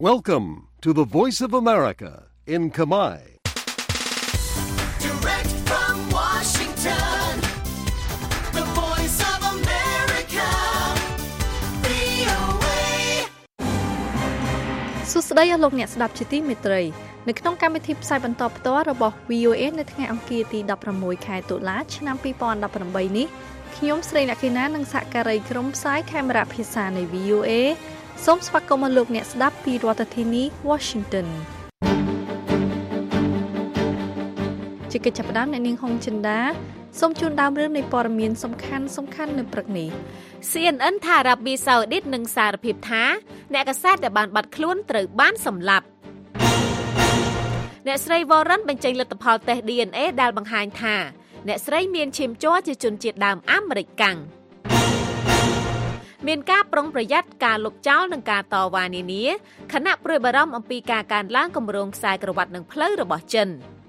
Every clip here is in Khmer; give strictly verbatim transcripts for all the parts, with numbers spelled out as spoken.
Welcome to the Voice of America in Khmer. Direct from Washington, the Voice of America, វី អូ เอសួស្តីអស់លោកអ្នកស្ដាប់ជាទីមេត្រីនៅក្នុងកម្មវិធីផ្សាយបន្តផ្ទាល់របស់ វី អូ เอ នៅថ្ងៃអង្គារទីដប់ប្រាំមួយខែតុលាឆ្នាំពីរពាន់ដប់ប្រាំបីនេះខ្ញុំស្រីអ្នកកេណានិងសហការីក្រុមផ្សាយខេមរៈភាសានៃ វី អូ เอ សូមស្វាគមន៍លោកអ្នកស្ដាប់ពីរដ្ឋធានី Washington ជាកិច្ចចាប់ផ្ដើមអ្នកនាងហុងចិន្តាសូមជូនដើមរឿងនៃព័ត៌មានសំខាន់សំខាន់នៅព្រឹកនេះซี เอ็น เอ็น ថាអារ៉ាប៊ីសាអូឌីតនឹងសារភាពថាអ្នកកាសែតដែលបានបាត់ខ្លួនត្រូវបានសម្លាប់អ្នកស្រី Warren បញ្ចេញលទ្ធផលតេស្ត ឌី เอ็น เอ ដែលបង្ហាញថាអ្នកស្រីមានឈាមជ័រជាជនជាតិដើមអាមេរិកកាំងមានការប្រុងប្រយ័ត្នការលុបចោលនិងការតវ៉ានានាខណៈព្រួយបារម្ភអំពីការកើនឡើងគម្រោងខ្សែក្រវ៉ាត់នឹងផ្លូវរបស់ចិន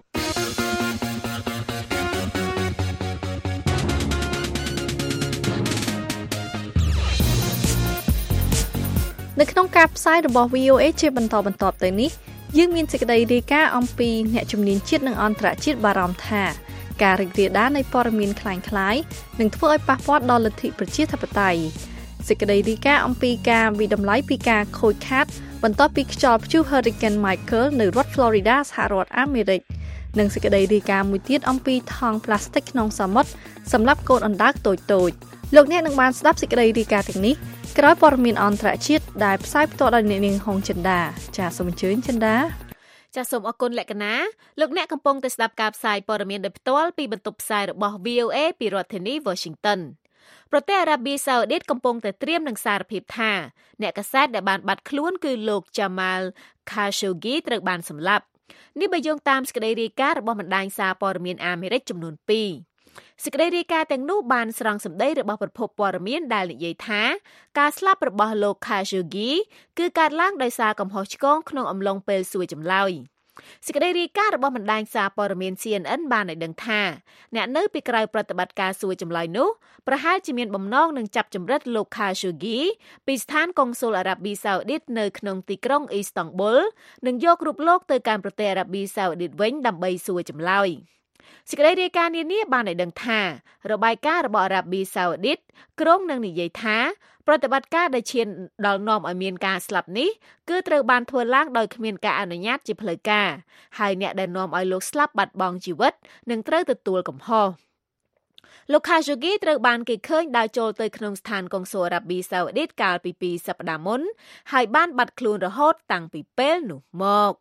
នៅក្នុងការផ្សាយរបស់ វី អូ เอ ជាបន្តបន្ទាប់ទៅនេះយើងមានសេចក្តីរាយការណ៍អំពីអ្នកជំនាញជាតិនិងអន្តរជាតិបារម្ភថាការរីករាលដាលនៃព័ត៌មានคล้ายៗនឹងធ្វើឲ្យប៉ះពាល់ដល់លទ្ធិប្រជាធិបតេយ្យសេចក្តីរាយការណ៍អំពីការវិដំឡៃពីការខូចខាតបន្ទាប់ពីខ្យល់ព្យុះ Hurricane Michael នៅរដ្ឋ Florida សហរដ្ឋអាមេរិកនិងសេចក្តីរាយការណ៍មួយទៀតអំពីថង់ប្លាស្ទិកក្នុងសមុទ្រសម្រាប់កូនអណ្ដើកតូចៗលោកអ្នកនឹងបានស្ដាប់សេចក្តីរាយការណ៍ទាំងនេះក្រោយព័ត៌មានអន្តរជាតិដែលផ្សាយផ្ទាល់ដោយអ្នកនាងហុងចិន្តាចាសសូមអញ្ជើញចិន្តាចាសសូមអរគុណលក្ខណាលោកអ្នកកំពុងតែស្ដាប់ការផ្សាយព័ត៌មានដោយផ្ទាល់ពីបន្ទប់ផ្សាយរបស់ វី អូ เอ ពីរដ្ឋធានី Washington ប្រទេសអារ៉ាប៊ីសាអូឌីតកំពុងតែត្រៀមនឹងសារភាពថាអ្នកកាសែតដែលបានបាត់ខ្លួនគឺលោក Jamal Khashoggi ត្រូវបានសម្លាប់នេះបើយោងតាមសេចក្តីរាយការណ៍របស់បណ្ដាញសារព័ត៌មានអាមេរិកចំនួនពីរសេចក្តីរាយការណ៍ទាំងនោះបានស្រង់សម្ដីរបស់ប្រភពព័ត៌មានដែលនិយាយថាការស្លាប់របស់លោក Khashoggi គឺកើតឡើងដោយសារកំហុសឆ្គងក្នុងអំឡុងពេលសួរចម្លើយសេចក្តីរាយការណ៍របស់បណ្ដាញសារព័ត៌មាន ซี เอ็น เอ็น បានឲ្យដឹងថាអ្នកនៅពីក្រោយប្រតិបត្តិការសួរចម្លើយនោះប្រហែលជាមានបំណងនឹងចាប់ចម្រិតលោក Khashoggi ពីស្ថានកុងស៊ុលអារ៉ាប៊ីសាអូឌីតនៅក្នុងទីក្រុងអ៊ីស្តង់ប៊ុលនិងយករូបលោកទៅកាន់ប្រទេសអារ៉ាប៊ីសាអូឌីតវិញដើម្បីសួរចម្លើយសេចក្តីរាយការណ៍នានាបានឲ្យដឹងថារបាយការណ៍របស់អារ៉ាប៊ីសាអូឌីតក្រុងនឹងនិយាយថាប្រតិបត្តិការដែលឈានដល់នាំឲ្យមានការស្លាប់នេះគឺត្រូវបានធ្វើឡើងដោយគ្មានការអនុញ្ញាតជាផ្លូវការហើយអ្នកដែលនាំឲ្យលោកស្លាប់បាត់បង់ជីវិតនឹងត្រូវទទួលកំហុសលោក Khashoggi ត្រូវបានគេឃើញដើរចូលទៅក្នុងស្ថានកុងស៊ុលអារ៉ាប៊ីសាអូឌីតកាលពីពីរសប្តាហ៍មុនហើយបានបាត់ខ្លួនរហូតតាំងពីពេលនោះមក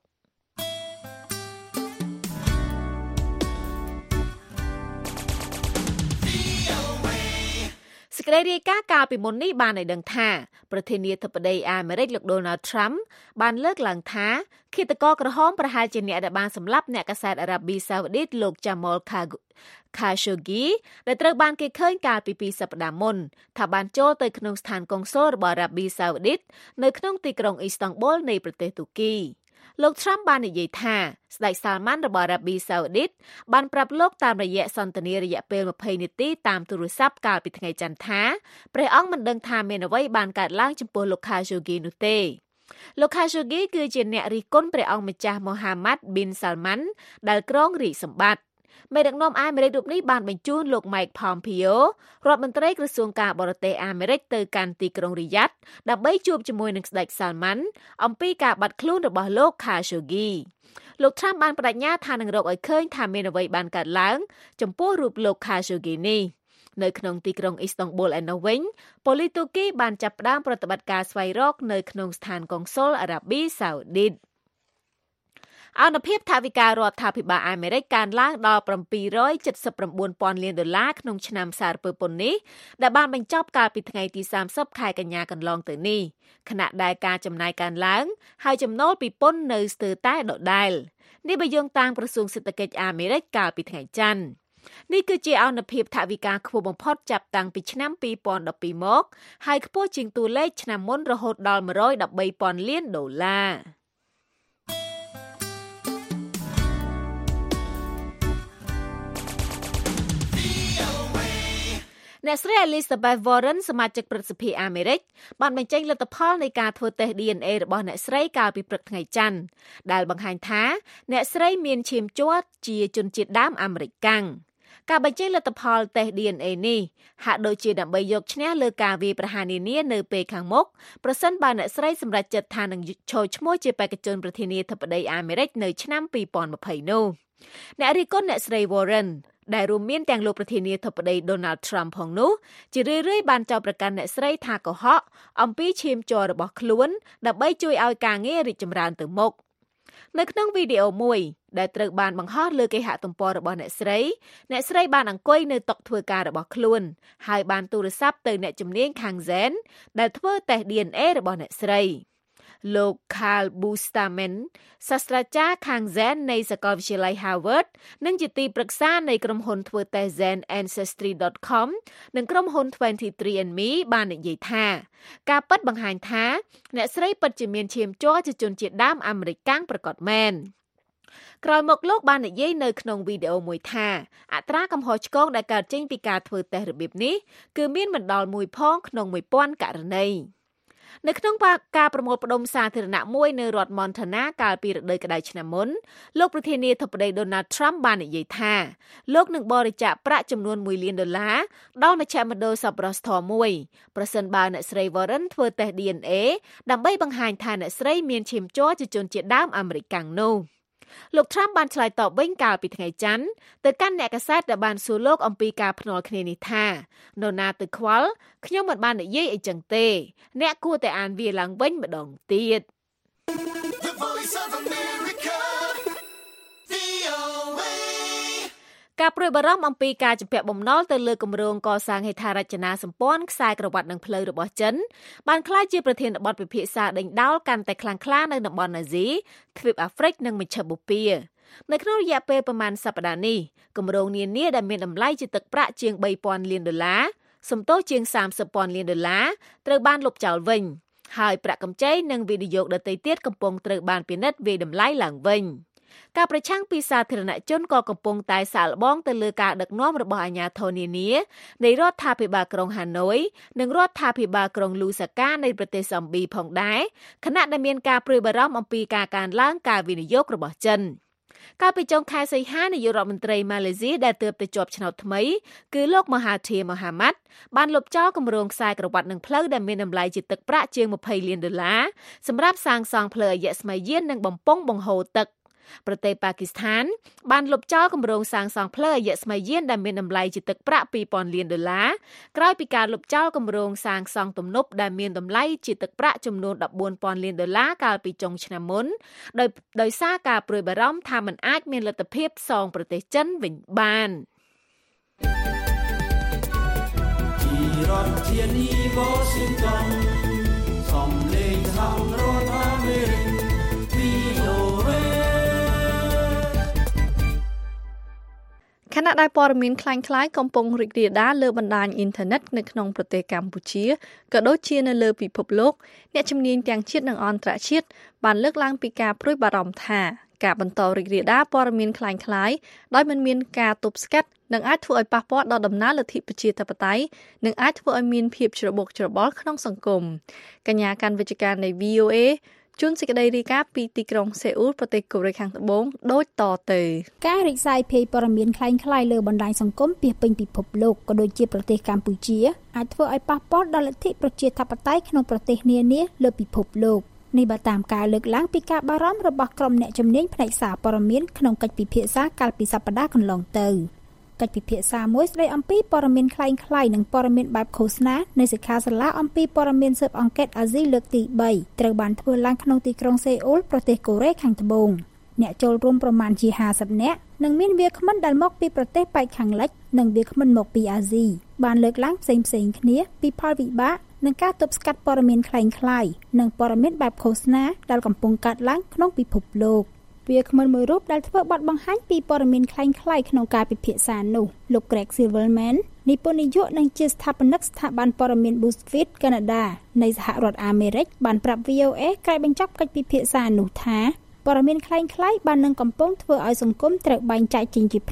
សេចក្តីរាយការណ៍កាលពីមុននេះបានឲ្យដឹងថាប្រធានាធិបតីអាមេរិកលោក Donald Trump បានលើកឡើងថាឃាតករក្រហមប្រហែលជាអ្នកដែលបានសម្លាប់អ្នកកាសែតអារ៉ាប៊ីសាអូឌីតលោក Jamal Khashoggi ដែលត្រូវបានគេឃើញកាលពីពីរសប្តាហ៍មុនថាបានចូលទៅក្នុងស្ថានកុងស៊ុលរបស់អារ៉ាប៊ីសាអូឌីតនៅក្នុងទីក្រុងអ៊ីស្តង់ប៊ុលនៃប្រទេសទូគីលោក Trump បាននិយាយថាស្ដេច Salman របស់អារ៉ាប៊ីសាអូឌីតបានប្រាប់លោកតាមរយៈសន្ទនារយៈពេលម្ភៃនាទីតាមទូរស័ព្ទកាលពីថ្ងៃច័ន្ទថាព្រះអង្គមិនដឹងថាមានអ្វីបានកើតឡើងចំពោះលោក Khashoggi នោះទេលោក Khashoggi គឺជាអ្នករិះគន់ព្រះអង្គម្ចាស់ Mohammed bin Salman ដែលគ្រងរាជសម្បត្តិមេដឹកនាំអាមេរិករូបនេះបានបញ្ជូនលោក Mike Pompeo រដ្ឋមន្ត្រីក្រសួងការបរទេសអាមេរិកទៅកាន់ទីក្រុងរីយ៉ាដដើម្បីជួបជាមួយនឹងស្ដេច Salman អំពីការបាត់ខ្លួនរបស់លោក Khashoggi លោក Trump បានបដិញ្ញាថានឹងរកឲ្យឃើញថាមានអ្វីបានកើតឡើងចំពោះរូបលោក Khashoggi នេះនៅក្នុងទីក្រុងអ៊ីស្តង់ប៊ុលឯនោះវិញប៉ូលីសទូគីបានចាប់ផ្ដើមប្រតិបត្តិការស្វែងរកនៅក្នុងស្ថានកុងស៊ុលអារ៉ាប៊ីសាអូឌីតអនុភាពថវិការដ្ឋាភិបាលអាមេរិកកើនឡើងដល់bảy trăm七十九ពាន់លានដុល្លារក្នុងឆ្នាំសារពើពន្ធនេះដែលបានបញ្ចប់កាលពីថ្ងៃទីសាមសិបខែកញ្ញាកន្លងទៅនេះខណៈដែលការចំណាយកើនឡើងហើយចំណូលពីពន្ធនៅស្ទើរតែដដែលនេះបើយោងតាមក្រសួងសេដ្ឋកិច្ចអាមេរិកកាលពីថ្ងៃច័ន្ទនេះគឺជាអនុភាពថវិកាខ្ពស់បំផុតចាប់តាំងពីឆ្នាំពីរពាន់ដប់ពីរមកហើយខ្ពស់ជាងតួលេខឆ្នាំមុនរហូតដល់một trăm mười baពាន់លានដុល្លារអ្នកស្រី Elizabeth Warren សមាជិកព្រឹទ្ធសភាអាមេរិកបានបញ្ចេញលទ្ធផលនៃការធ្វើតេស្ត ឌី អេន អេ របស់អ្នកស្រីកាលពីព្រឹកថ្ងៃច័ន្ទដែលបង្ហាញថាអ្នកស្រីមានឈាមជ័រជាជនជាតិដើមអាមេរិកកាំងការបញ្ចេញលទ្ធផលតេស្ត ឌី អេន អេ នេះហាក់ដូចជាដើម្បីយកឈ្នះលើការវាយប្រហារនានានៅពេលខាងមុខប្រសិនបើអ្នកស្រីសម្រេចចិត្តថានឹងចូលឈ្មោះជាបេក្ខជនប្រធានាធិបតីអាមេរិកនៅឆ្នាំពីរពាន់ម្ភៃនោះអ្នករិះគន់អ្នកស្រី Warren ដែលរួមមានទាំងលោកប្រធានាធិបតី Donald Trump ផងនោះជារឿយៗបានចោទប្រកាន់អ្នកស្រីថាកុហកអំពីឈាមជ័ររបស់ខ្លួនដើម្បីជួយឲ្យការងាររីកចម្រើនទៅមុខនៅក្នុងវីដេអូមួយដែលត្រូវបានបង្ហោះលើគេហទំព័ររបស់អ្នកស្រីអ្នកស្រីបានអង្គុយនៅតុធ្វើការរបស់ខ្លួនហើយបានទូរស័ព្ទទៅអ្នកជំនាញខាង Zen ដែលធ្វើតេស្ត ឌី អេន អេ របស់អ្នកស្រីលោក Carl Bustaman សាស្ត្រាចារ្យខាង Zen នៃសាកលវិទ្យាល័យ Harvard និងជាទីប្រឹក្សានៃក្រុមហ៊ុនធ្វើតេស្ត Zen Ancestry ដត com និងក្រុមហ៊ុន ยี่สิบสาม and me បាននិយាយថាការពិតបង្ហាញថាអ្នកស្រីពិតជាមានឈាមជ័រជាជនជាតិដើមអាមេរិកកាំងប្រកបមែនក្រោយមកលោកបាននិយាយនៅក្នុងវីដេអូមួយថាអត្រាកំហុសឆ្គងដែលកើតចេញពីការធ្វើតេស្តរបៀបនេះគឺមានមិនដល់មួយផងក្នុងមួយពាន់ករណីនៅក្នុងការប្រមូលផ្ដុំសាធារណៈមួយនៅរដ្ឋ Montana កាលពីរដូវក្តៅឆ្នាំមុនលោកប្រធានាធិបតី Donald Trump បាននិយាយថាលោកនឹងបរិច្ចាគប្រាក់ចំនួនមួយលានដុល្លារដល់មជ្ឈមណ្ឌលសប្បុរសធម៌មួយប្រសិនបើអ្នកស្រី Warren ធ្វើតេស្ត ឌី អេន អេ ដើម្បីបង្ហាញថាអ្នកស្រីមានឈាមជ័រជាជនជាតិដើមអាមេរិកកាំងនោះលោក Trump បានឆ្លើយតបវិញកាលពីថ្ងៃច័ន្ទទៅកាន់អ្នកកាសែតដែលបានសួរលោកអំពីការភ្នាល់គ្នានេះថានរណាទៅខ្វល់ខ្ញុំមិនបាននិយាយអីចឹងទេអ្នកគួរតែអានវាឡើងវិញម្ដងទៀត The Voice of America វី អូ เอការព្រួយបារម្ភអំពីការជំពាក់បំណុលទៅលើគម្រោងកសាងហេដ្ឋារចនាសម្ព័ន្ធខ្សែក្រវ៉ាត់និងផ្លូវរបស់ចិនបានក្លាយជាប្រធានបទពិភាក្សាដេញដោលកាន់តែខ្លាំងក្លានៅតំបន់អាស៊ីទ្វីបអាហ្វ្រិកនិងមជ្ឈបូព៌ានៅក្នុងរយៈពេលប្រមាណសប្តាហ៍នេះគម្រោងនានាដែលមានតម្លៃជាទឹកប្រាក់ជាងបីពាន់លានដុល្លារសំទោសជាងសាមសិបពាន់លានដុល្លារត្រូវបានលុបចោលវិញហើយប្រាក់កម្ចីនិងវិនិយោគដទៃទៀតកំពុងត្រូវបានពិនិត្យវាយតម្លៃឡើងវិញការប្រឆាំងពីសាធារណជនក៏កំពុងតែសាកល្បងទៅលើការដឹកនាំរបស់អាជ្ញាធរនានានៃរដ្ឋាភិបាលក្រុងហាណូយនិងរដ្ឋាភិបាលក្រុងលូសាកានៃប្រទេសហ្សំប៊ីផងដែរខណៈដែលមានការព្រួយបារម្ភអំពីការកើនឡើងការវិនិយោគរបស់ចិនកាលពីចុងខែសីហានាយករដ្ឋមន្ត្រីម៉ាឡេស៊ីដែលទើបតែជាប់ឆ្នោតថ្មីគឺលោកមហាធីម៉ូហាម៉ាត់បានលុបចោលគម្រោងខ្សែក្រវ៉ាត់និងផ្លូវដែលមានតម្លៃជាទឹកប្រាក់ជាងยี่สิบលានដុល្លារសម្រាប់សាងសង់ផ្លូវអយស្ម័យយាននិងបំពង់បង្ហូរទឹកប្រទេសប៉ាគីស្ថានបានលុបចោលគម្រោងសាងសង់ផ្លូវអយស្ម័យយានដែលមានតម្លៃជាទឹកប្រាក់ពីរពាន់លានដុល្លារក្រោយពីការលុបចោលគម្រោងសាងសង់ទំនប់ដែលមានតម្លៃជាទឹកប្រាក់ចំនួនដប់បួនពាន់លានដុល្លារកាលពីចុងឆ្នាំមុនដោយដោយសារការព្រួយបារម្ភថាมันអាចមានលទ្ធភាពសងប្រទេសចិនវិញបានពីរដ្ឋធានី Washington សំឡេងសហរដ្ឋអាមេរិក វី អូ เอខណៈដែលព័ត៌មានคล้ายៗកំពុងរីករាលដាលលើបណ្ដាញអ៊ីនធឺណិតនៅក្នុងប្រទេសកម្ពុជាក៏ដូចជានៅលើពិភពលោកអ្នកជំនាញទាំងជាតិនិងអន្តរជាតិបានលើកឡើងពីការព្រួយបារម្ភថាការបន្តរីករាលដាលព័ត៌មានคล้ายៗដោយមិនមានការទប់ស្កាត់នឹងអាចធ្វើឲ្យប៉ះពាល់ដល់ដំណើរលទ្ធិប្រជាធិបតេយ្យនិងអាចធ្វើឲ្យមានភាពច្របូកច្របល់ក្នុងសង្គមកញ្ញាកាន់វិជ្ជការនៃ វី អូ เอ ជួនសេចក្តីរាយការណ៍ពីទីក្រុងសេអ៊ូលប្រទេសកូរ៉េខាងត្បូងដូចតទៅការរីកសាយភាយព័ត៌មានคล้ายៗលើបណ្ដាញសង្គមពាសពេញពិភពលោកក៏ដូចជាប្រទេសកម្ពុជាអាចធ្វើឲ្យប៉ះពាល់ដល់លទ្ធិប្រជាធិបតេយ្យក្នុងប្រទេសនានាលើពិភពលោកនេះបើតាមការលើកឡើងពីការបារម្ភរបស់ក្រុមអ្នកជំនាញផ្នែកសារព័ត៌មានក្នុងកិច្ចពិភាក្សាកាលពីសប្តាហ៍កន្លងទៅកិច្ចពិភាក្សាមួយស្ដីអំពីព័ត៌មានคล้ายៗនិងព័ត៌មានបែបឃោសនានៃសិក្ខាសាលាអំពីព័ត៌មានស៊ើបអង្កេតអាស៊ីលើកទីបីត្រូវបានធ្វើឡើងក្នុងទីក្រុងសេអ៊ូលប្រទេសកូរ៉េខាងត្បូងអ្នកចូលរួមប្រមាណជាห้าสิบនាក់និងមានវាគ្មិនដែលមកពីប្រទេសប៉ែកខាងលិចនិងវាគ្មិនមកពីអាស៊ីបានលើកឡើងផ្សេងៗគ្នាពីផលវិបាកនិងការទប់ស្កាត់ព័ត៌មានคล้ายៗនិងព័ត៌មានបែបឃោសនាដែលកំពុងកើតឡើងក្នុងពិភពលោកវាគ្មិនមួយរូបដែលធ្វើបទបង្ហាញពីព័ត៌មានคล้ายៗក្នុងការពិភាក្សានោះលោក Greg Silverman និពន្ធនាយកនិងជាស្ថាបនិកស្ថាប័នព័ត៌មាន BuzzFeed កាណាដានៃសហរដ្ឋអាមេរិកបានប្រាប់ វី អូ เอ ក្រោយបញ្ចប់កិច្ចពិភាក្សានោះថាព័ត៌មានคล้ายៗបាននឹងកំពុងធ្វើឲ្យសង្គមត្រូវបែងចែកចេញជាផ្នែក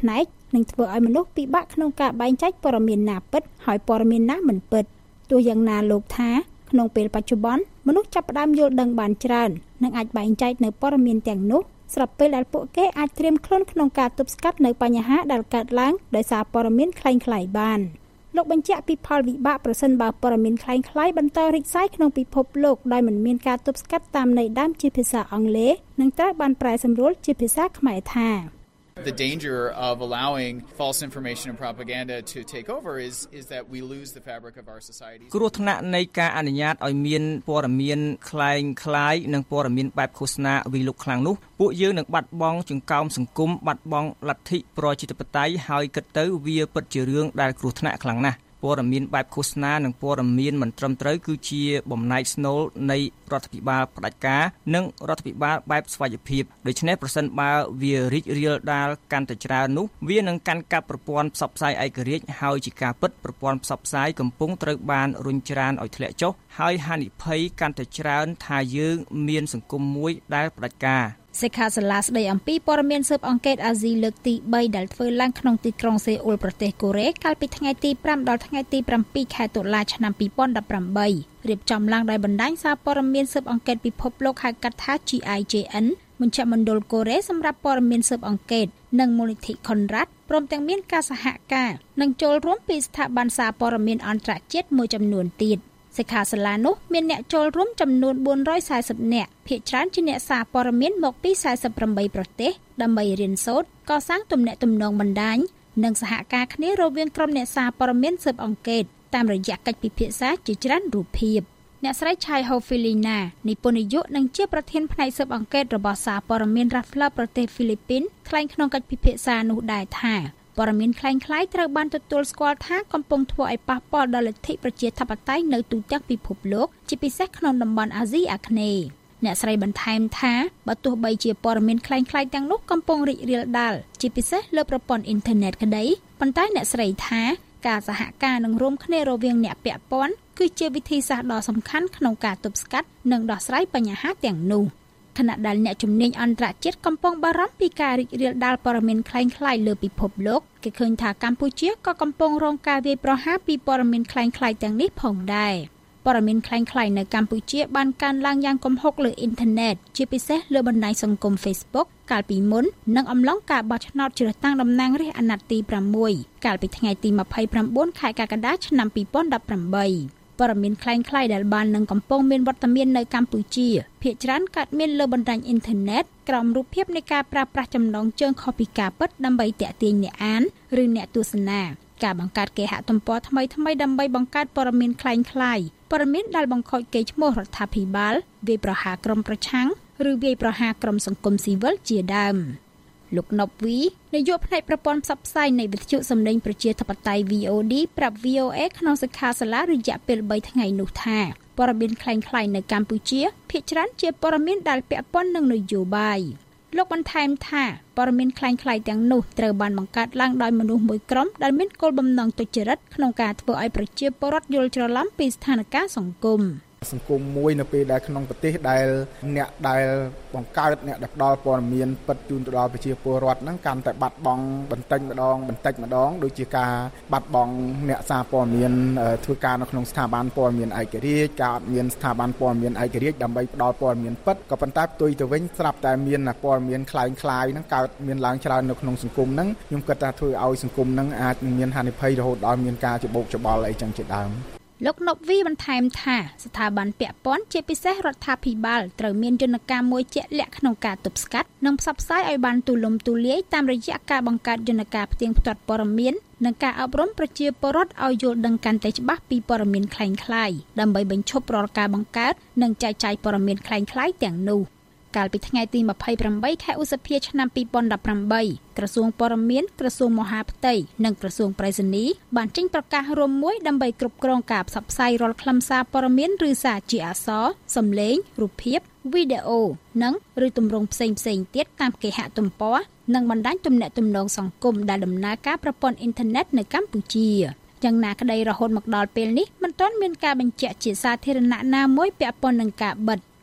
នឹងធ្វើឲ្យមនុស្សពិបាកក្នុងការបែងចែកព័ត៌មានណាពិតហើយព័ត៌មានណាមិនពិតទោះយ៉ាងណាលោកថាក្នុងពេលបច្ចុប្បន្នមនុស្សចាប់ផ្ដើមយល់ដឹងបានច្រើននិងអាចបែងចែកនៅព័ត៌មានទាំងនោះស្រាប់ពេលដែលពួកគេអាចត្រៀមខ្លួនក្នុងការទប់ស្កាត់នៅបញ្ហាដែលកើតឡើងដោយសារព័ត៌មានคล้ายៗបានលោកបញ្ជាក់ពីផលវិបាកប្រសិនបើព័ត៌មានคล้ายៗបន្តរីកសាយក្នុងពិភពលោកដោយមិនមានការទប់ស្កាត់តាមន័យដើមជាភាសាអង់គ្លេសនិងត្រូវបានប្រែសម្រួលជាភាសាខ្មែរថា The danger of allowing false information and propaganda to take over is is that we lose the fabric of our society. គ្រោះថ្នាក់នៃការអនុញ្ញាតឲ្យមានព័ត៌មានคล้ายៗនិងព័ត៌មានបែបឃោសនាវិលុកខ្លាំងនោះពួកយើងនឹងបាត់បង់ចង្កោមសង្គមបាត់បង់លទ្ធិប្រជាធិបតេយ្យហើយគិតទៅវាពិតជារឿងដែលគ្រោះថ្នាក់ខ្លាំងណាស់ព័ត៌មានបែបឃោសនានិងព័ត៌មានមិនត្រឹមត្រូវគឺជាបំណែកស្នូលនៃរដ្ឋាភិបាលផ្ដាច់ការនិងរដ្ឋាភិបាលបែបស្វ័យភាពដូច្នេះប្រសិនបើវារីករាលដាលកាន់តែច្រើននោះវានឹងកាន់កាប់ប្រព័ន្ធផ្សព្វផ្សាយឯករាជ្យហើយជាការពិតប្រព័ន្ធផ្សព្វផ្សាយកំពុងត្រូវបានរុញច្រានឲ្យធ្លាក់ចុះហើយហានិភ័យកាន់តែច្រើនថាយើងមានសង្គមមួយដែលផ្ដាច់ការសិក្ខាសាលាស្ដីអំពីព័ត៌មានស៊ើបអង្កេតអាស៊ីលើកទីបីដែលធ្វើឡើងក្នុងទីក្រុងសេអ៊ុលប្រទេសកូរ៉េកាលពីថ្ងៃទីប្រាំដល់ថ្ងៃទីប្រាំពីរខែតុលាឆ្នាំពីរពាន់ដប់ប្រាំបីរៀបចំឡើងដោយបណ្ដាញសារព័ត៌មានស៊ើបអង្កេតពិភពលោកហៅកាត់ថា G I J N មជ្ឈមណ្ឌលកូរ៉េសម្រាប់ព័ត៌មានស៊ើបអង្កេតនិងមូលនិធិ Conrad ព្រមទាំងមានការសហការនិងចូលរួមពីស្ថាប័នសារព័ត៌មានអន្តរជាតិមួយចំនួនទៀតសិក្ខាសាលានោះមានអ្នកចូលរួមចំនួនបួនរយសែសិបនាក់ភាគច្រើនជាអ្នកសារព័ត៌មានមកពីសែសិបប្រាំបីប្រទេសដើម្បីរៀនសូត្រកសាងទំនាក់ទំនងបណ្ដាញនិងសហការគ្នារវាងក្រុមអ្នកសារព័ត៌មានស៊ើបអង្កេតតាមរយៈកិច្ចពិភាក្សាជាច្រើនរូបភាពអ្នកស្រី Chai Ho Filina និពន្ធនាយកនិងជាប្រធានផ្នែកស៊ើបអង្កេតរបស់សារព័ត៌មាន Rappler ប្រទេសហ្វីលីពីនថ្លែងក្នុងកិច្ចពិភាក្សានោះដែរថាព័ត៌មានคล้ายៗត្រូវបានទទួលស្គាល់ថាកំពុងធ្វើឲ្យប៉ះពាល់ដល់លទ្ធិប្រជាធិបតេយ្យនៅទូទាំងពិភពលោកជាពិសេសក្នុងតំបន់អាស៊ីអាគ្នេយ៍អ្នកស្រីបន្ថែមថាបើទោះបីជាព័ត៌មានคล้ายៗទាំងនោះកំពុងរីករាលដាលជាពិសេសលើប្រព័ន្ធអ៊ីនធឺណិតក្តីប៉ុន្តែអ្នកស្រីថាការសហការនឹងរួមគ្នារវាងអ្នកពាក់ព័ន្ធគឺជាវិធីសាស្ត្រដ៏សំខាន់ក្នុងការទប់ស្កាត់និងដោះស្រាយបញ្ហាទាំងនោះខណៈដែលអ្នកជំនាញអន្តរជាតិកំពុងបារម្ភពីការរីករាលដាលព័ត៌មានคล้ายៗលើពិភពលោកគេឃើញថាកម្ពុជាក៏កំពុងរងការវាយប្រហារពីព័ត៌មានคล้ายៗទាំងនេះផងដែរព័ត៌មានคล้ายៗនៅកម្ពុជាបានកើនឡើងយ៉ាងគំហុកលើអ៊ីនធឺណិតជាពិសេសលើបណ្ដាញសង្គម Facebook កាលពីមុននិងអំឡុងការបោះឆ្នោតជ្រើសតាំងតំណាងរាស្ត្រអាណត្តិទីប្រាំមួយកាលពីថ្ងៃទីម្ភៃប្រាំបួនខែកក្កដាឆ្នាំពីរពាន់ដប់ប្រាំបីព័ត៌មានคล้ายៗដែលបាននឹងកំពុងមានវត្តមាននៅកម្ពុជាភាគច្រើនកើតមានលើបណ្ដាញអ៊ីនធឺណិតក្រោមរូបភាពនៃការប្រើប្រាស់ចំណងជើងខុសពីការពិតដើម្បីទាក់ទាញអ្នកអានឬអ្នកទស្សនាការបង្កើតគេហទំព័រថ្មីៗដើម្បីបង្កើតព័ត៌មានคล้ายៗព័ត៌មានដែលបង្ខូចកេរ្តិ៍ឈ្មោះរដ្ឋាភិបាលវាយប្រហារក្រុមប្រឆាំងឬវាយប្រហារក្រុមសង្គមស៊ីវិលជាដើមលោកណប់វីនាយកផ្នែកប្រព័ន្ធផ្សព្វផ្សាយនៃវិទ្យុសម្លេងប្រជាធិបតេយ្យ V O D ប្រាប់ V O A ក្នុងសិក្ខាសាលារយៈពេលបីថ្ងៃនោះថាព័ត៌មានคล้ายៗនៅកម្ពុជាភាគច្រើនជាព័ត៌មានដែលពាក់ព័ន្ធនឹងនយោបាយលោកបន្ថែមថាព័ត៌មានคล้ายៗទាំងនោះត្រូវបានបង្កើតឡើងដោយមនុស្សមួយក្រុមដែលមានគោលបំណងទុច្ចរិតក្នុងការធ្វើឲ្យប្រជាពលរដ្ឋយល់ច្រឡំពីស្ថានភាពសង្គមសង្គមមួយនៅពេលដែលក្នុងប្រទេសដែលអ្នកដែលបង្កើតអ្នកដែលផ្ដល់ព័ត៌មានពិតជូនទៅដល់ប្រជាពលរដ្ឋហ្នឹងកាន់តែបាត់បង់បន្តិចម្ដងបន្តិចម្ដងដូចជាការបាត់បង់អ្នកសារព័ត៌មានធ្វើការនៅក្នុងស្ថាប័នព័ត៌មានឯករាជ្យការអត់មានស្ថាប័នព័ត៌មានឯករាជ្យដើម្បីផ្ដល់ព័ត៌មានពិតក៏ប៉ុន្តែផ្ទុយទៅវិញស្រាប់តែមានព័ត៌មានคล้ายៗហ្នឹងកើតមានឡើងច្រើននៅក្នុងសង្គមហ្នឹងខ្ញុំគិតថាធ្វើឲ្យសង្គមហ្នឹងអាចមានហានិភ័យរហូតដល់មានការច្បោកច្បល់អីចឹងជាដើមលោកណប់វីបន្ថែមថាស្ថាប័នពាក់ព័ន្ធជាពិសេសរដ្ឋាភិបាលត្រូវមានយន្តការមួយជាក់លាក់ក្នុងការទប់ស្កាត់និងផ្សព្វផ្សាយឲ្យបានទូលំទូលាយតាមរយៈការបង្កើតយន្តការផ្ទៀងផ្ទាត់ព័ត៌មាននិងការអប់រំប្រជាពលរដ្ឋឲ្យយល់ដឹងកាន់តែច្បាស់ពីព័ត៌មានคล้ายៗដើម្បីបញ្ឈប់រាល់ការបង្កើតនិងចែកចាយព័ត៌មានคล้ายៗទាំងនោះកាលពីថ្ងៃទីម្ភៃប្រាំបីខែឧសភាឆ្នាំពីរពាន់ដប់ប្រាំបីក្រសួងព័ត៌មានក្រសួងមហាផ្ទៃនិងក្រសួងប្រៃសណីបានចេញប្រកាសរួមមួយដើម្បីគ្រប់គ្រងការផ្សព្វផ្សាយរាល់ខ្លឹមសារព័ត៌មានឬសារជាអក្សរសំឡេងរូបភាពវីដេអូនិងឬទម្រង់ផ្សេងផ្សេងទៀតតាមគេហទំព័រនិងបណ្ដាញទំនាក់ទំនងសង្គមដែលដំណើរការប្រព័ន្ធអ៊ីនធឺណិតនៅកម្ពុជាយ៉ាងណាក្តីរហូតមកដល់ពេលនេះមិនទាន់មានការបញ្ជាក់ជាសាធារណៈណាមួយពាក់ព័ន្ធនឹងការបិទ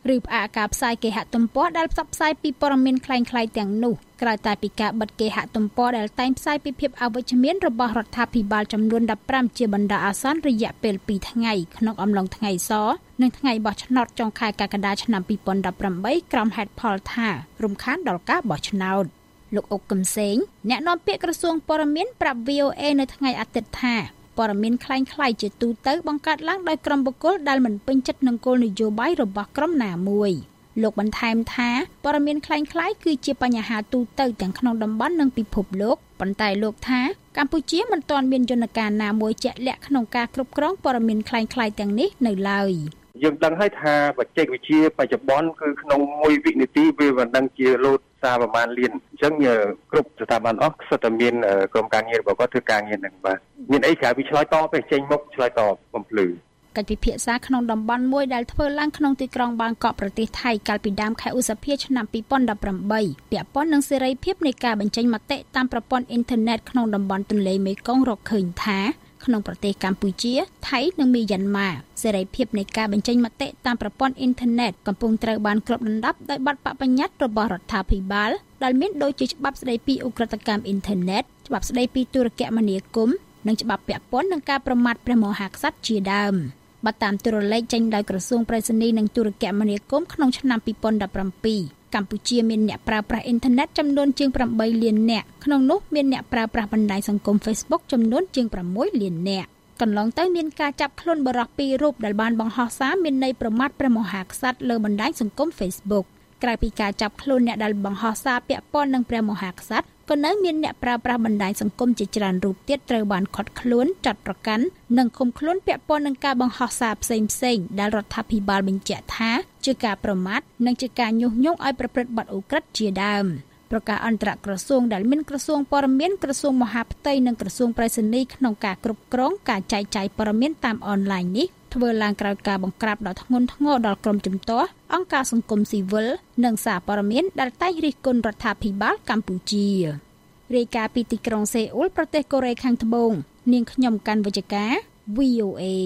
ឬផ្អាកការផ្សាយគេហទំព័រដែលផ្សព្វផ្សាយពីព័ត៌មានคล้ายៗទាំងនោះក្រោយតែពីការបិទគេហទំព័រដែលតែងផ្សាយពីភាពអវិជ្ជមានរបស់រដ្ឋាភិបាលចំនួនដប់ប្រាំជាបណ្ដោះអាសន្នរយៈពេលពីរថ្ងៃក្នុងអំឡុងថ្ងៃសនិងថ្ងៃបោះឆ្នោតចុងខែកក្កដាឆ្នាំពីរពាន់ដប់ប្រាំបីក្រុមហេតុផលថារំខានដល់ការបោះឆ្នោតលោកអុកកឹមសេងអ្នកនាំពាក្យក្រសួងព័ត៌មានប្រាប់ វី អូ អេ នៅថ្ងៃអាទិត្យថាព័ត៌មានคล้ายៗជាទូទៅបង្កើតឡើងដោយក្រុមបុគ្គលដែលមិនពេញចិត្តនឹងគោលនយោបាយរបស់ក្រុមណាមួយលោកបន្ថែមថាព័ត៌មានคล้ายៗគឺជាបញ្ហាទូទៅទាំងក្នុងតំបន់និងពិភពលោកប៉ុន្តែលោកថាកម្ពុជាមិនទាន់មានយន្តការណាមួយជាក់លាក់ក្នុងការគ្រប់គ្រងព័ត៌មានคล้ายៗទាំងនេះនៅឡើយយើងដឹងហើយថាបច្ចេកវិទ្យាបច្ចុប្បន្នគឺក្នុងមួយវិនាទីវាមិនដឹងជាលោតសារប្រមាណលានអញ្ចឹងគ្រប់ស្ថាប័នអស់សុទ្ធតែមានក្រុមការងាររបស់គាត់ធ្វើការងារហ្នឹងបាទមានអីក្រៅពីឆ្លើយតបទេចេញមុខឆ្លើយតបបំភ្លឺកិច្ចពិភាក្សាក្នុងតំបន់មួយដែលធ្វើឡើងក្នុងទីក្រុងបាងកកប្រទេសថៃកាលពីដើមខែឧសភាឆ្នាំពីរពាន់ដប់ប្រាំបីពាក់ព័ន្ធនឹងសេរីភាពនៃការបញ្ចេញមតិតាមប្រព័ន្ធអ៊ីនធឺណិតក្នុងតំបន់ទន្លេមេគង្គរកឃើញថាក្នុងប្រទេសកម្ពុជាថៃនិងមីយ៉ាន់ម៉ាសេរីភាពនៃការបញ្ចេញមតិតាមប្រព័ន្ធអ៊ីនធឺណិតកំពុងត្រូវបានគ្របដណ្ដប់ដោយបទបបញ្ញត្តិរបស់រដ្ឋាភិបាលដែលមានដូចជាច្បាប់ស្តីពីឧក្រិដ្ឋកម្មអ៊ីនធឺណិតច្បាប់ស្តីពីទូរគមនាគមន៍និងច្បាប់ពាក់ព័ន្ធនឹងការប្រមាថព្រះមហាក្សត្រជាដើមបើតាមទូរលេខចេញដោយក្រសួងប្រៃសណីនិងទូរគមនាគមន៍ក្នុងឆ្នាំពីរពាន់ដប់ប្រាំពីរកម្ពុជាមានអ្នកប្រើប្រាស់អ៊ីនធឺណិតចំនួនជាងប្រាំបីលាននាក់ក្នុងនោះមានអ្នកប្រើប្រាស់បណ្ដាញសង្គម Facebook ចំនួនជាងប្រាំមួយលាននាក់កន្លងទៅមានការចាប់ខ្លួនបរិសុទ្ធពីររូបដែលបានបង្ហោះសារមានន័យប្រមាថព្រះមហាក្សត្រលើបណ្ដាញសង្គម Facebook ក្រៅពីការចាប់ខ្លួនអ្នកដែលបង្ហោះសារពាក់ព័ន្ធនឹងព្រះមហាក្សត្រក៏នៅមានអ្នកប្រើប្រាស់បណ្ដាញសង្គមជាច្រើនរូបទៀតត្រូវបានឃាត់ខ្លួនចាត់ប្រកាន់និងឃុំខ្លួនពាក់ព័ន្ធនឹងការបង្ហោះសារផ្សេងៗដែលរដ្ឋាភិបាលបញ្ជាក់ថាជាការប្រមាថនិងជាការញុះញង់ឲ្យប្រព្រឹត្តបទឧក្រិដ្ឋជាដើមប្រកាសអន្តរក្រសួងដែលមានក្រសួងព័ត៌មានក្រសួងមហាផ្ទៃនិងក្រសួងប្រៃសណីក្នុងការគ្រប់គ្រងការចែកចាយព័ត៌មានតាមអនឡាញនេះធ្វើឡើងក្រោយការបង្ក្រាបដ៏ធ្ងន់ធ្ងរដល់ក្រុមជំទាស់អង្គការសង្គមស៊ីវិលនិងសារព័ត៌មានដែលតែងរិះគន់រដ្ឋាភិបាលកម្ពុជារាយការណ៍ពីទីក្រុងសេអ៊ូលប្រទេសកូរ៉េខាងត្បូងនាងខ្ញុំកាន់វិជ្ជការ វី អូ អេ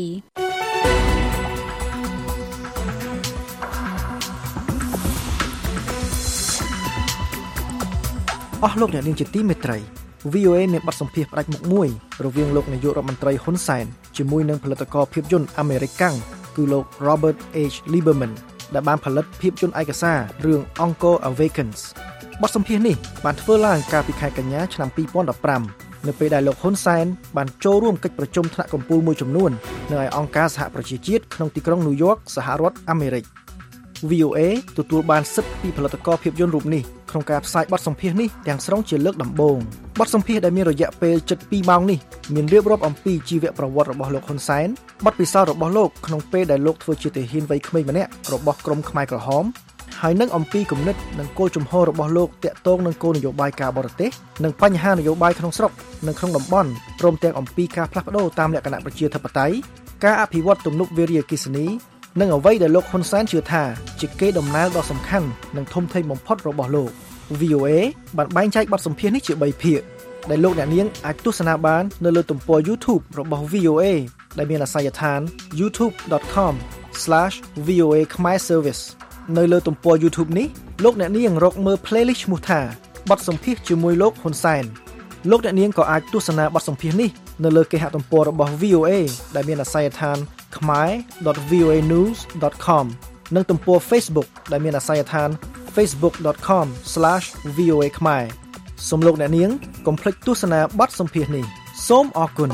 អស់លោកអ្នកនាងជាទីមេត្រី វី អូ អេ មានបទសម្ភាសន៍ផ្ដាច់មុខមួយរវាងលោកនាយករដ្ឋមន្ត្រីហ៊ុនសែនជាមួយនឹងផលិតករភាពយន្តអាមេរិកកាំងគឺលោក Robert H. Lieberman ដែលបានផលិតភាពយន្តឯកសាររឿង Angkor Awakens បទសម្ភាសន៍នេះបានធ្វើឡើងកាលពីខែកញ្ញាឆ្នាំពីរពាន់ដប់ប្រាំនៅពេលដែលលោកហ៊ុនសែនបានចូលរួមកិច្ចប្រជុំថ្នាក់កំពូលមួយចំនួននៅឯអង្គការសហប្រជាជាតិក្នុងទីក្រុងញូវយ៉កសហរដ្ឋអាមេរិក វី អូ អេ ទទួលបានសិទ្ធិពីផលិតករភាពយន្តរូបនេះក្នុងការផ្សាយបទសម្ភាសន៍នេះទាំងស្រុងជាលើកដំបូងបទសម្ភាសន៍ដែលមានរយៈពេលជិតពីរម៉ោងនេះមានរៀបរាប់អំពីជីវប្រវត្តិរបស់លោកហ៊ុនសែនបទពិសោធន៍របស់លោកក្នុងពេលដែលលោកធ្វើជាទាហានវ័យក្មេងម្នាក់របស់ក្រុមខ្មែរក្រហមហើយនឹងអំពីគំនិតនិងគោលជំហររបស់លោកទាក់ទងនឹងគោលនយោបាយការបរទេសនិងបញ្ហានយោបាយក្នុងស្រុកនិងក្នុងតំបន់ព្រមទាំងអំពីការផ្លាស់ប្ដូរតាមលក្ខណៈប្រជាធិបតេយ្យការអភិវឌ្ឍទំនប់វារីអគ្គិសនីនិងអ្វីដែលលោកហ៊ុនសែនជឿថាជាកេរដំណែលដ៏សំខាន់និងធំធេងបំផុតរបស់លោក វី អូ អេ បានបែងចែកបទសម្ភាសន៍នេះជាបីភាគដែលលោកអ្នកនាងអាចទស្សនាបាននៅលើទំព័រ YouTube របស់ វី អូ អេ ដែលមានអាសយដ្ឋាន ยูทูบ ដត คอม ស្លាស វី អូ เอ ខ្មែរ Service នៅលើទំព័រ YouTube នេះលោកអ្នកនាងរកមើល playlist ឈ្មោះថាបទសម្ភាសន៍ជាមួយលោកហ៊ុនសែនលោកអ្នកនាងក៏អាចទស្សនាបទសម្ភាសន៍នេះនៅលើគេហទំព័ររបស់ វី អូ អេ ដែលមានអាសយដ្ឋាន ខ្មែរ ដត វី អូ เอ นิวส์ ដត คอม និងទំព័រ Facebook ដែលមានអាសយដ្ឋាន เฟซบุ๊ก ដត คอม ស្លាស វី អូ เอ ខ្មែរសូមលោកអ្នកនាងកុំភ្លេចទស្សនាបទសម្ភាសន៍នេះសូមអរគុណ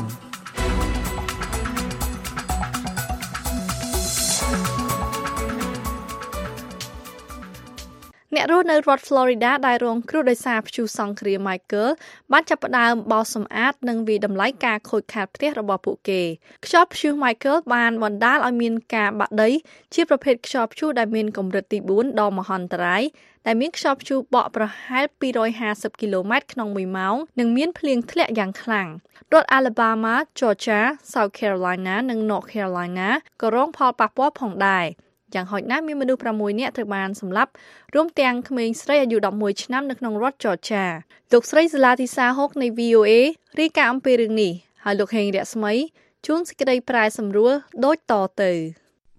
អ្នករស់នៅរដ្ឋ Florida ដែលរងគ្រោះដោយសារព្យុះសង្គ្រាម Michael បានចាប់ផ្ដើមបោសសម្អាតនិងវិតម្លៃការខូចខាតផ្ទះរបស់ពួកគេខ្យល់ព្យុះ Michael បានបណ្ដាលឲ្យមានការបាក់ដីជាប្រភេទខ្យល់ព្យុះដែលមានកម្រិតទីបួនដ៏មហន្តរាយដែលមានខ្យល់ព្យុះបក់ប្រហែលពីររយហាសិបគីឡូម៉ែត្រក្នុងមួយម៉ោងនិងមានភ្លៀងធ្លាក់យ៉ាងខ្លាំងរដ្ឋ Alabama, Georgia, South Carolina និង North Carolina ក៏រងផលប៉ះពាល់ផងដែរយ៉ាងហោចណាស់មានមនុស្សប្រាំមួយនាក់ត្រូវបានសម្លាប់រួមទាំងក្មេងស្រីអាយុដប់មួយឆ្នាំនៅក្នុងរដ្ឋ Georgia លោកស្រីសាឡាទីសាហុកនៃ វី អូ អេ រាយការណ៍អំពីរឿងនេះហើយលោកហេងរស្មីជួនសេចក្តីប្រែសម្រួលដូចតទៅ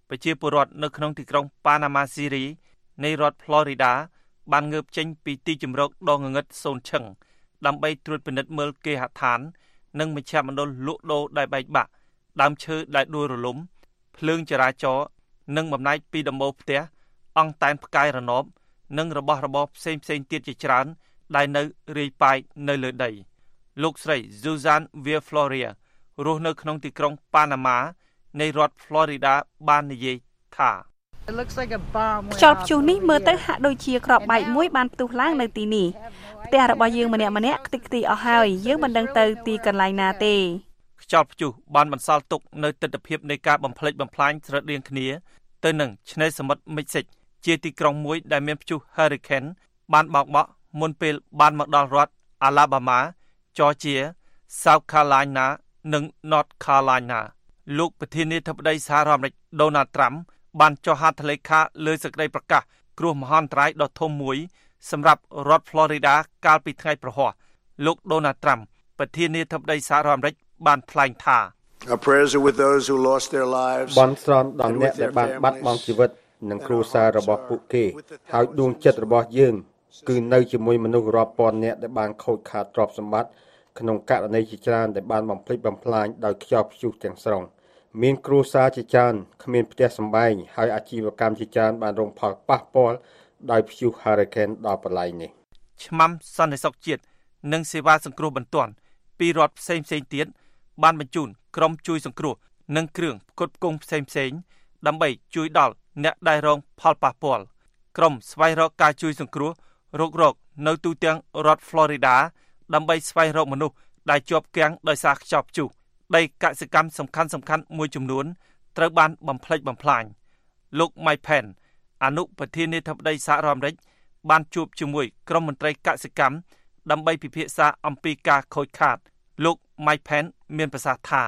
ប្រជាពលរដ្ឋនៅក្នុងទីក្រុង Panama City នៃរដ្ឋ Florida បានងើបចេញពីទីជម្រកដ៏ងងឹតសូនឈឹងដើម្បីត្រួតពិនិត្យមើលគេហដ្ឋាននិងមជ្ឈមណ្ឌលលក់ដូរដែលបែកបាក់ដើមឈើដែលដួលរលំភ្លើងចរាចរណ៍និងបំណែកពីដំបូលផ្ទះអង្គតែនផ្កាយរណបនិងរបស់របរផ្សេងៗទៀតជាច្រើនដែលនៅរាយប៉ាយនៅលើដីលោកស្រី Susan Villafloria រស់នៅក្នុងទីក្រុង Panama នៃរដ្ឋ Florida បាននិយាយថាខ្យល់ព្យុះនេះមើលទៅហាក់ដូចជាក្របបែកមួយបានផ្ទុះឡើងនៅទីនេះផ្ទះរបស់យើងម្នាក់ម្នាក់ខ្ទេចខ្ទីអស់ហើយយើងមិនដឹងទៅទីកន្លែងណាទេខ្យល់ព្យុះបានបន្សល់ទុកនៅទិដ្ឋភាពនៃការបំផ្លិចបំផ្លាញស្រដៀងគ្នាទៅនឹងឆ្នេរសមុទ្រមិចស៊ិកជាទីក្រុងមួយដែលមានព្យុះ Hurricane បានបោកបក់មុនពេលបានមកដល់រដ្ឋ Alabama, Georgia, South Carolina និង North Carolina លោកប្រធានាធិបតីសហរដ្ឋអាមេរិក Donald Trump បានចុះហត្ថលេខាលើសេចក្តីប្រកាសគ្រោះមហន្តរាយដ៏ធំមួយសម្រាប់រដ្ឋ Florida កាលពីថ្ងៃប្រហ័សលោក Donald Trump ប្រធានាធិបតីសហរដ្ឋអាមេរិកបានថ្លែងថា Our prayers are with those who lost their lives បន់ស្រន់ដល់អ្នកដែលបានបាត់បង់ជីវិតនិងគ្រួសាររបស់ពួកគេហើយដួងចិត្តរបស់យើងគឺនៅជាមួយមនុស្សរាប់ពាន់នាក់ដែលបានខូចខាតទ្រព្យសម្បត្តិក្នុងករណីជាច្រើនដែលបានបំផ្លិចបំផ្លាញដោយខ្យល់ព្យុះទាំងស្រុងមានគ្រួសារជាច្រើនគ្មានផ្ទះសម្បែងហើយអាជីវកម្មជាច្រើនបានរងផលប៉ះពាល់ដោយព្យុះ Hurricane ដល់កន្លែងនេះឆ្មាំសន្តិសុខជាតិនិងសេវាសង្គ្រោះបន្ទាន់ពីរដ្ឋផ្សេងៗទៀតបានបញ្ជូនក្រុមជួយសង្គ្រោះនិងគ្រឿងផ្គត់ផ្គង់ផ្សេងៗដើម្បីជួយដល់អ្នកដែលរងផលប៉ះពាល់ក្រុមស្វែងរកការជួយសង្គ្រោះរុករកនៅទូទាំងរដ្ឋ Florida ដើម្បីស្វែងរកមនុស្សដែលជាប់គាំងដោយសារខ្យល់ព្យុះដីកសិកម្មសំខាន់សំខាន់មួយចំនួនត្រូវបានបំផ្លិចបំផ្លាញលោក Mike Pence អនុប្រធានាធិបតីសហរដ្ឋអាមេរិកបានជួបជាមួយក្រុមមន្ត្រីកសិកម្មដើម្បីពិភាក្សាអំពីការខូចខាតលោក Mike Pence មានប្រសាសន៍ថា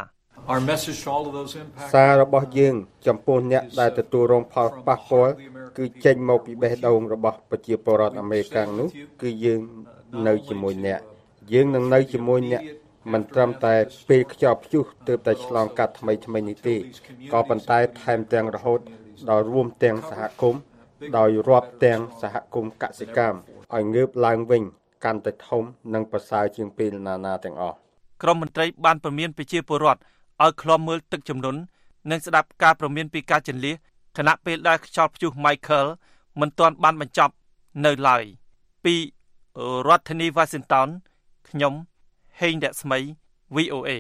សាររបស់យើងចំពោះអ្នកដែលទទួលរងផលប៉ះពាល់គឺចេញមកពីបេះដូងរបស់ប្រជាពលរដ្ឋអាមេរិកនោះគឺយើងនៅជាមួយអ្នកយើងនឹងនៅជាមួយអ្នកមិនត្រឹមតែពេលខ្យល់ព្យុះទើបតែឆ្លងកាត់ថ្មីថ្មីនេះទេក៏ប៉ុន្តែថែមទាំងរហូតដល់រួមទាំងសហគមន៍ដោយរាប់ទាំងសហគមន៍កសិកម្មឲ្យងើបឡើងវិញកាន់តែធំនិងប្រសើរជាងពេលណាណាទាំងអស់ក្រុមមន្ត្រីបានព្រមានប្រជាពលរដ្ឋឲ្យឃ្លាំមើលទឹកជំនន់និងស្ដាប់ការព្រមានពីការជន្លៀសខណៈពេលដែលខ្យល់ព្យុះ Michael មិនទាន់បានបញ្ចប់នៅឡើយពីរដ្ឋធានី Washington ខ្ញុំហេងរស្មី វី អូ เอ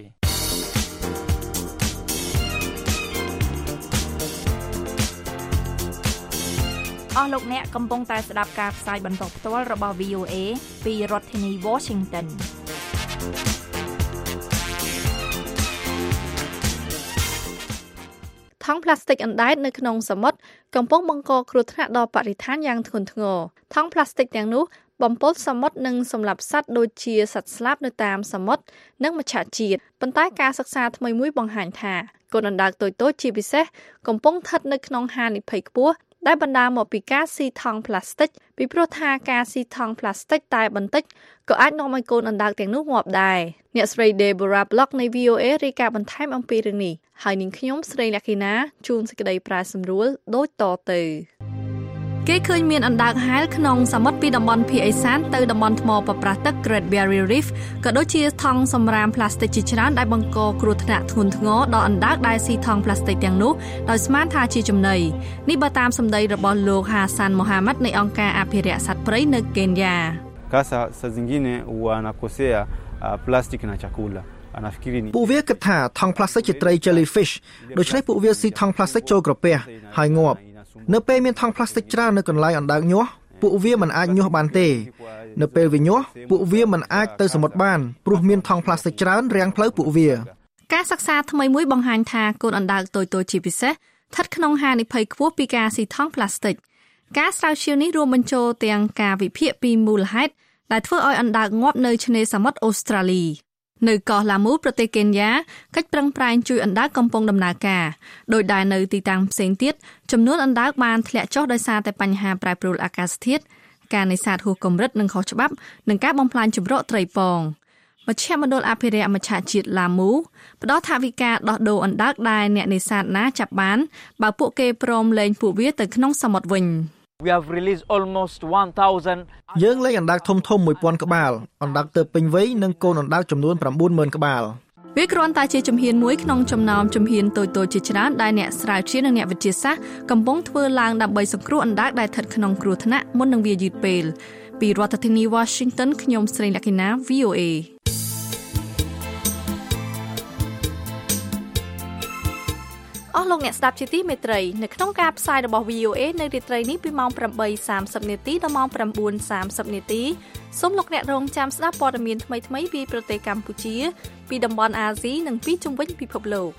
អស់លោកអ្នកកំពុងតែស្ដាប់ការផ្សាយបន្តផ្ទាល់របស់ វី អូ เอ ពីរដ្ឋធានី Washington ថង់ប្លាស្ទិកអណ្ដែតនៅក្នុងសមុទ្រកំពុងបង្កគ្រោះថ្នាក់ដល់បរិស្ថានយ៉ាងធ្ងន់ធ្ងរថង់ប្លាស្ទិកទាំងនោះបំពុលសមុទ្រនិងសម្លាប់សត្វដូចជាសត្វស្លាបនៅតាមសមុទ្រនិងមច្ឆជាតិប៉ុន្តែការសិក្សាថ្មីមួយបង្ហាញថាកូនអណ្ដើកតូចៗជាពិសេសកំពុងស្ថិតនៅក្នុងហានិភ័យខ្ពស់ដែលបណ្ដាលមកពីការស៊ីថង់ប្លាស្ទិកពីព្រោះថាការស៊ីថង់ប្លាស្ទិកតែបន្តិចក៏អាចនាំឲ្យកូនអណ្ដើកទាំងនោះងាប់ដែរអ្នកស្រី Deborah Block នៃ វី អូ เอ រាយការណ៍បន្ថែមអំពីរឿងនេះហើយនាងខ្ញុំស្រីលក្ខិណាជួនសេចក្តីប្រាសម្រួលដូចតទៅគេឃើញមានអណ្ដើកហែលក្នុងសមុទ្រពីតំបន់ភាគឦសានទៅតំបន់ថ្មប៉ប្រះទឹក Great Barrier Reef ក៏ដូចជាថង់សម្រាមប្លាស្ទិកជាច្រើនដែលបង្កគ្រោះថ្នាក់ធ្ងន់ធ្ងរដល់អណ្ដើកដែលស៊ីថង់ប្លាស្ទិកទាំងនោះដោយស្មានថាជាចំណីនេះបើតាមសម្ដីរបស់លោក Hassan Mohamad នៃអង្គការអភិរក្សសត្វព្រៃនៅកេនយ៉ា Kasa saa zingine wanakosea plastiki na chakula ពួកវាគិតថាថង់ប្លាស្ទិកជាត្រី jellyfish ដូច្នេះពួកវាស៊ីថង់ប្លាស្ទិកចូលក្រពះហើយងាប់នៅពេលមានថង់ប្លាស្ទិកច្រើននៅកន្លែងអណ្ដើកញាស់ពួកវាមិនអាចញាស់បានទេនៅពេលវាញាស់ពួកវាមិនអាចទៅសមុទ្របានព្រោះមានថង់ប្លាស្ទិកច្រើនរាំងផ្លូវពួកវាការសិក្សាថ្មីមួយបង្ហាញថាកូនអណ្ដើកតូចៗជាពិសេសស្ថិតក្នុងហានិភ័យខ្ពស់ពីការស៊ីថង់ប្លាស្ទិកការស្រាវជ្រាវនេះរួមបញ្ចូលទាំងការវិភាគពីមូលហេតុដែលធ្វើឲ្យអណ្ដើកងាប់នៅឆ្នេរសមុទ្រអូស្ត្រាលីនៅកោះឡាមូប្រទេសកេនយ៉ាកិច្ចប្រឹងប្រែងជួយអណ្ដើកកំពុងដំណើរការដោយដែលនៅទីតាំងផ្សេងទៀតចំនួនអណ្ដើកបានធ្លាក់ចុះដោយសារតែបញ្ហាប្រែប្រួលអាកាសធាតុការនេសាទហួសកម្រិតនិងខុសច្បាប់និងការបំផ្លាញជម្រកត្រីពងមជ្ឈមណ្ឌលអភិរក្សមច្ឆជាតិឡាមូផ្ដល់ថវិកាដោះដូរអណ្ដើកដែលអ្នកនេសាទណាចាប់បានបើពួកគេព្រមលែងពួកវាទៅក្នុងសមុទ្រវិញ We have released almost one thousand យើងលែងអណ្ដើកធំធំone thousandក្បាលអណ្ដើកទៅពេញវ័យនិងកូនអណ្ដើកចំនួនnine thousandក្បាលវាគ្រាន់តែជាជំហានមួយក្នុងចំណោមជំហានតូចៗជាច្រើនដែលអ្នកស្រាវជ្រាវនិងអ្នកវិទ្យាសាស្ត្រកំពុងធ្វើឡើងដើម្បីសង្គ្រោះអណ្ដើកដែលស្ថិតក្នុងគ្រោះថ្នាក់មុននឹងវាយឺតពេលពីរដ្ឋធានី Washington ខ្ញុំស្រីលក្ខិណា V O A អស់លោកអ្នកស្ដាប់ជាទីមេត្រីនៅក្នុងការផ្សាយរបស់ V O A នៅរាត្រីនេះពីម៉ោងeight thirtyនាទីដល់ម៉ោងnine thirtyនាទីសូមលោកអ្នករងចាំស្ដាប់ព័ត៌មានថ្មីៗពីប្រទេសកម្ពុជាពីតំបន់អាស៊ីនិងពីជុំវិញពិភពលោក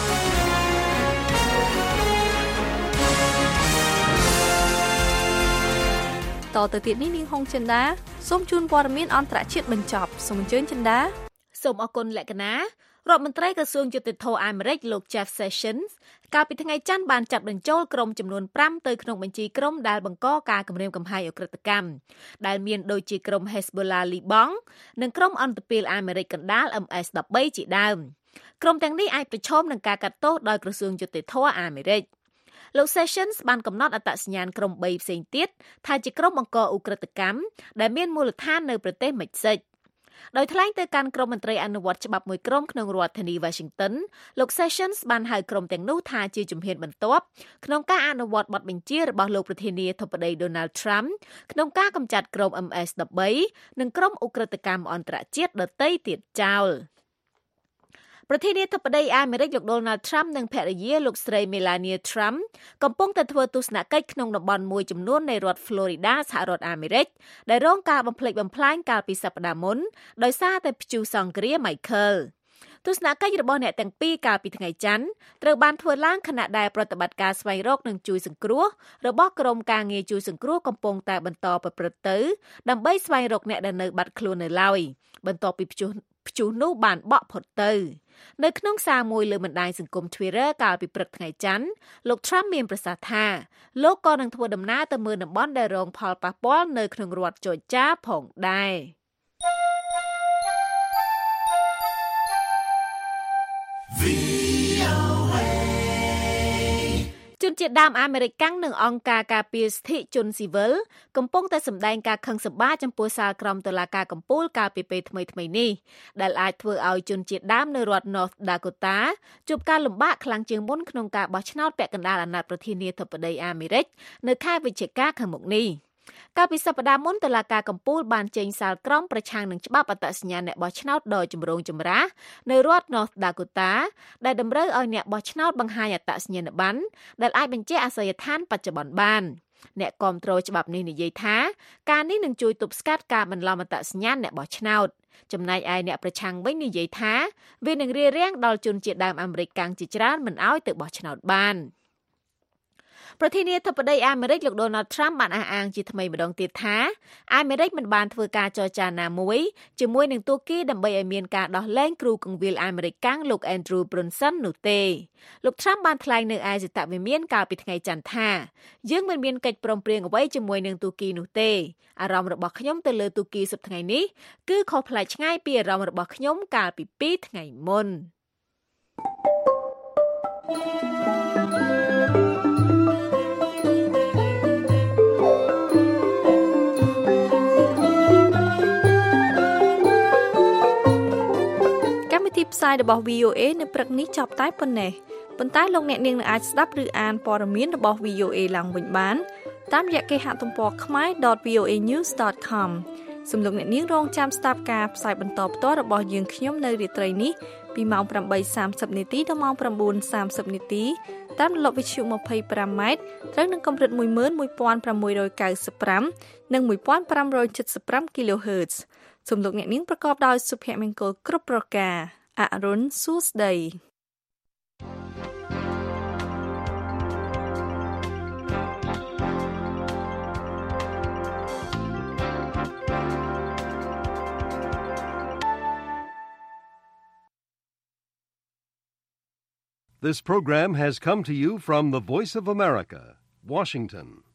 តទៅទៀតនេះនាងហុងចិន្តាសូមជូនព័ត៌មានអន្តរជាតិបញ្ចប់សូមអញ្ជើញចិន្តាសូមអរគុណលក្ខណារដ្ឋមន្ត្រីក្រសួងយុតិធធម៌អាមេរិកលោក Jeff Sessions កាលពីថ្ងៃច័ន្ទបានចាត់បញ្ចូលក្រុមចំនួនfiveទៅក្នុងបញ្ជីក្រុមដែលបង្កការគំរាមកំហែងអក្រិតកម្មដែលមានដូចជាក្រុម Hezbollah លីបង់និងក្រុមអន្តរជាតិអាមេរិកកណ្ដាល M S thirteen ជាដើមក្រុមទាំងនេះអាចប្រឈមនឹងការកាត់ទោសដោយក្រសួងយុតិធធម៌អាមេរិកលោក Sessions បានកំណត់អត្តសញ្ញាណក្រុមthreeផ្សេងទៀតថាជាក្រុមបង្កឧក្រិដ្ឋកម្មដែលមានមូលដ្ឋាននៅប្រទេសមិចស៊ិកដោយថ្លែងទៅកាន់ក្រុមមន្ត្រីអនុវត្តច្បាប់មួយក្រុមក្នុងរដ្ឋធានី Washington លោក Sessions បានហៅក្រុមទាំងនោះថាជាជំហានបន្ទាប់ក្នុងការអនុវត្តបទបញ្ជារបស់លោកប្រធានាធិបតី Donald Trump ក្នុងការកម្ចាត់ក្រុម M S thirteen និងក្រុមឧក្រិដ្ឋកម្មអន្តរជាតិដទៃទៀតចោលប្រធានាធិបតីអាមេរិកលោក Donald Trump និងភរិយាលោកស្រី Melania Trump កំពុងតែធ្វើទស្សនកិច្ចក្នុងតំបន់មួយចំនួននៃរដ្ឋ Florida សហរដ្ឋអាមេរិកដែលរងការបំផ្លិចបំផ្លាញកាលពីសប្តាហ៍មុនដោយសារតែព្យុះសង្គ្រា Michael ទស្សនកិច្ចរបស់អ្នកទាំងពីរកាលពីថ្ងៃច័ន្ទត្រូវបានធ្វើឡើងខណៈដែលប្រតិបត្តិការស្វែងរកនិងជួយសង្គ្រោះរបស់ក្រុមការងារជួយសង្គ្រោះកំពុងតែបន្តប្រព្រឹត្តទៅដើម្បីស្វែងរកអ្នកដែលនៅបាត់ខ្លួននៅឡើយបន្ទាប់ពីព្យុះព្យុះនោះបានបក់ផុតទៅនៅក្នុងសារមួយលើបណ្ដាញសង្គម Twitter កាលពីព្រឹកថ្ងៃច័ន្ទលោក Trump មានប្រសាសន៍ថាលោកក៏នឹងធ្វើដំណើរទៅមើលតំបន់ដែលរងផលប៉ះពាល់នៅក្នុងរដ្ឋ Georgia ផងដែរជនជាតិដើមអាមេរិកកាំងនិងអង្គការការពារសិទ្ធិជនស៊ីវិលកំពុងតែសម្ដែងការខឹងសម្បារចំពោះសាលក្រមតុលាការកំពូលកាលពីពេលថ្មីៗនេះដែលអាចធ្វើឲ្យជនជាតិដើមនៅរដ្ឋ North Dakota ជួបការលំបាកខ្លាំងជាងមុនក្នុងការបោះឆ្នោតពាក់កណ្ដាលអាណត្តិប្រធានាធិបតីអាមេរិកនៅខែវិច្ឆិកាខាងមុខនេះកាលពីសប្តាហ៍មុនតុលាការកំពូលបានចេញសាលក្រមប្រឆាំងនឹងច្បាប់អត្តសញ្ញាណអ្នកបោះឆ្នោតដ៏ចម្រូងចម្រាសនៅរដ្ឋ North Dakota ដែលតម្រូវឲ្យអ្នកបោះឆ្នោតបង្ហាញអត្តសញ្ញាណប័ណ្ណដែលអាចបញ្ជាក់អាសយដ្ឋានបច្ចុប្បន្នបានអ្នកគាំទ្រច្បាប់នេះនិយាយថាការនេះនឹងជួយទប់ស្កាត់ការបន្លំអត្តសញ្ញាណអ្នកបោះឆ្នោតចំណែកឯអ្នកប្រឆាំងវិញនិយាយថាវានឹងរារាំងដល់ជនជាតិដើមអាមេរិកកាំងជាច្រើនមិនឲ្យទៅបោះឆ្នោតបានប្រធានាធិបតីអាមេរិកលោក Donald Trump បានអះអាងជាថ្មីម្ដងទៀតថាអាមេរិកមិនបានធ្វើការចរចាណាមួយជាមួយនឹងទូគីដើម្បីឲ្យមានការដោះលែងគ្រូគង្វាលអាមេរិកកាំងលោក Andrew Brunson នោះទេលោក Trump បានថ្លែងនៅឯសេតវិមានកាលពីថ្ងៃច័ន្ទថាយើងមិនមានកិច្ចព្រមព្រៀងអ្វីជាមួយនឹងទូគីនោះទេអារម្មណ៍របស់ខ្ញុំទៅលើទូគីសប្តាហ៍ថ្ងៃនេះគឺខុសប្លែកឆ្ងាយពីអារម្មណ៍របស់ខ្ញុំកាលពីពីរថ្ងៃមុនទីផ្សាយរបស់ V O A នៅព្រឹកនេះចប់តែប៉ុណ្ណេះប៉ុន្តែលោកអ្នកនាងនឹងអាចស្ដាប់ឬអានព័ត៌មានរបស់ V O A ឡើងវិញបានតាមរយៈគេហទំព័រ khmae dot v o a news dot com សូមលោកអ្នកនាងរងចាំស្ដាប់ការផ្សាយបន្តផ្ទាល់របស់យើងខ្ញុំនៅរាត្រីនេះពីម៉ោងeight thirtyនាទីដល់ម៉ោងnine thirtyនាទីតាមរលកវិទ្យុtwenty-fiveម៉ែត្រត្រូវនឹងកម្រិតone one six ninety-fiveនិងfifteen seventy-five គីឡូហឺត សូមលោកអ្នកនាងប្រកបដោយសុភមង្គលគ្រប់ប្រការអរុនសួស្ដី This program has come to you from the Voice of America, Washington.